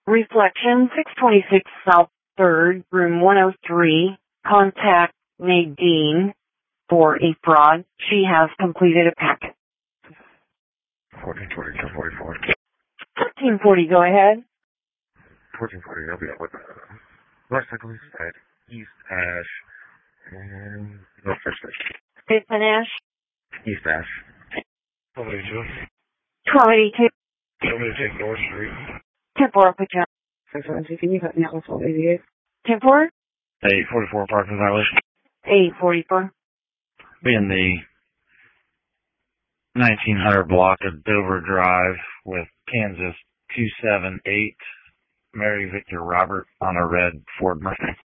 Reflection 626 South 3rd, room 103. Contact Nadine for a fraud. She has completed a packet. 1440, 1044. 1440, go ahead. 1440, I'll be up with West Cyclist at East Ash and North First Street. Fifth and Ash. East Ash. 1282. 1282. Tell me to take North Street. 10-4, put you on. Can you cut me off 1288? 10-4. 844 Parkland Highway. 844. Be in the 1900 block of Dover Drive with Kansas 278, Mary Victor Robert on a red Ford Mustang.